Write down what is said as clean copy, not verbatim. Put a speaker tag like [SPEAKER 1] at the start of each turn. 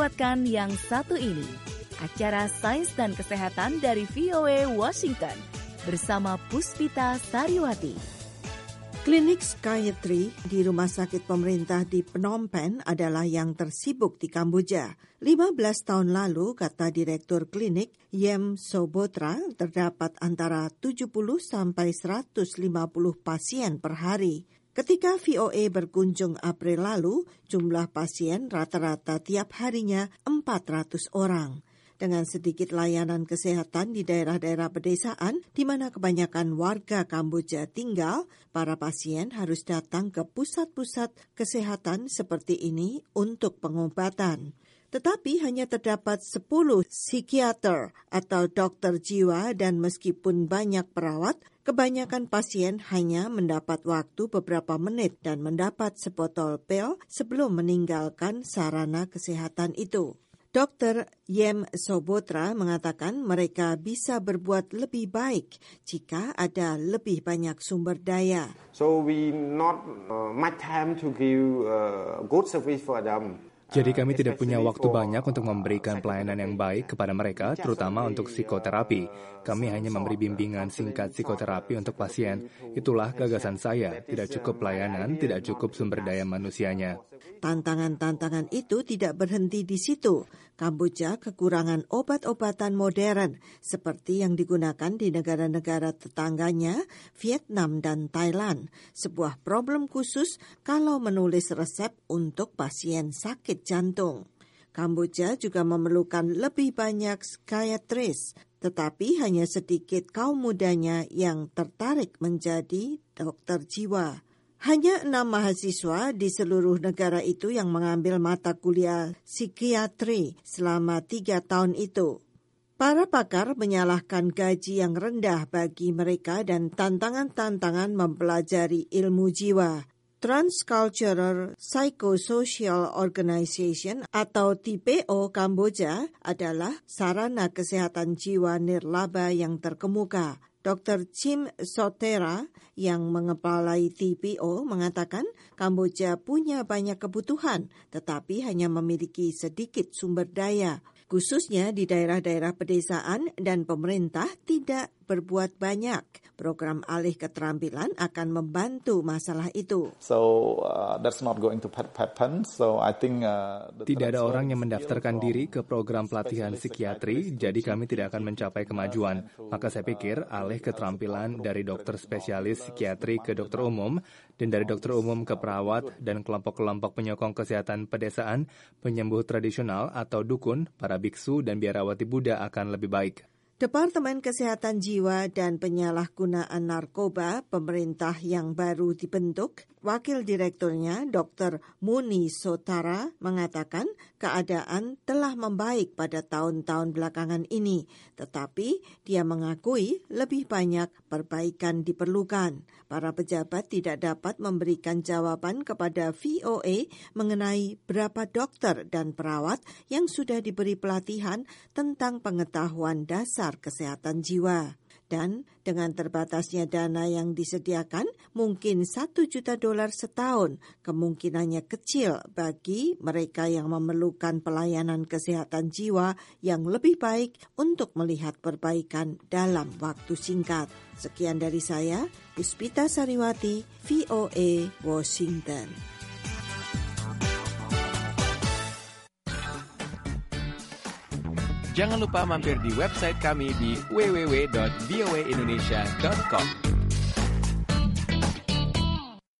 [SPEAKER 1] lewatkan yang satu ini, acara Sains dan Kesehatan dari VOA Washington bersama Puspita Sariwati.
[SPEAKER 2] Klinik Psychiatry di rumah sakit pemerintah di Phnom Penh adalah yang tersibuk di Kamboja. 15 tahun lalu, kata Direktur Klinik Yem Sobotra, terdapat antara 70 sampai 150 pasien per hari. Ketika VOA berkunjung April lalu, jumlah pasien rata-rata tiap harinya 400 orang. Dengan sedikit layanan kesehatan di daerah-daerah pedesaan di mana kebanyakan warga Kamboja tinggal, para pasien harus datang ke pusat-pusat kesehatan seperti ini untuk pengobatan. Tetapi hanya terdapat 10 psikiater atau dokter jiwa dan meskipun banyak perawat, kebanyakan pasien hanya mendapat waktu beberapa menit dan mendapat sebotol pil sebelum meninggalkan sarana kesehatan itu. Dr. Yem Sobotra mengatakan mereka bisa berbuat lebih baik jika ada lebih banyak sumber daya.
[SPEAKER 3] So we not much time to give good service for them.
[SPEAKER 4] Jadi kami tidak punya waktu banyak untuk memberikan pelayanan yang baik kepada mereka, terutama untuk psikoterapi. Kami hanya memberi bimbingan singkat psikoterapi untuk pasien. Itulah gagasan saya, tidak cukup pelayanan, tidak cukup sumber daya manusianya.
[SPEAKER 2] Tantangan-tantangan itu tidak berhenti di situ. Kamboja kekurangan obat-obatan modern seperti yang digunakan di negara-negara tetangganya, Vietnam dan Thailand. Sebuah problem khusus kalau menulis resep untuk pasien sakit jantung. Kamboja juga memerlukan lebih banyak psikiatris, tetapi hanya sedikit kaum mudanya yang tertarik menjadi dokter jiwa. Hanya 6 mahasiswa di seluruh negara itu yang mengambil mata kuliah psikiatri selama 3 tahun itu. Para pakar menyalahkan gaji yang rendah bagi mereka dan tantangan-tantangan mempelajari ilmu jiwa. Transcultural Psychosocial Organization atau TPO Kamboja adalah sarana kesehatan jiwa nirlaba yang terkemuka. Dr. Chim Sotera yang mengepalai TPO mengatakan Kamboja punya banyak kebutuhan tetapi hanya memiliki sedikit sumber daya, khususnya di daerah-daerah pedesaan dan pemerintah tidak berbuat banyak. Program alih keterampilan akan membantu masalah itu.
[SPEAKER 5] That's not going to happen. So I think
[SPEAKER 4] tidak ada orang yang mendaftarkan diri ke program pelatihan psikiatri, jadi kami tidak akan mencapai kemajuan. Maka saya pikir alih keterampilan dari dokter spesialis psikiatri ke dokter umum, dan dari dokter umum ke perawat dan kelompok-kelompok penyokong kesehatan pedesaan, penyembuh tradisional atau dukun, para biksu dan biarawati Buddha akan lebih baik.
[SPEAKER 2] Departemen Kesehatan Jiwa dan Penyalahgunaan Narkoba pemerintah yang baru dibentuk, Wakil Direkturnya Dr. Muni Sotara mengatakan keadaan telah membaik pada tahun-tahun belakangan ini, tetapi dia mengakui lebih banyak perbaikan diperlukan. Para pejabat tidak dapat memberikan jawaban kepada VOA mengenai berapa dokter dan perawat yang sudah diberi pelatihan tentang pengetahuan dasar kesehatan jiwa. Dan dengan terbatasnya dana yang disediakan, mungkin $1 juta setahun kemungkinannya kecil bagi mereka yang memerlukan pelayanan kesehatan jiwa yang lebih baik untuk melihat perbaikan dalam waktu singkat. Sekian dari saya, Puspita Sariwati, VOA Washington.
[SPEAKER 6] Jangan lupa mampir di website kami di www.voaindonesia.com.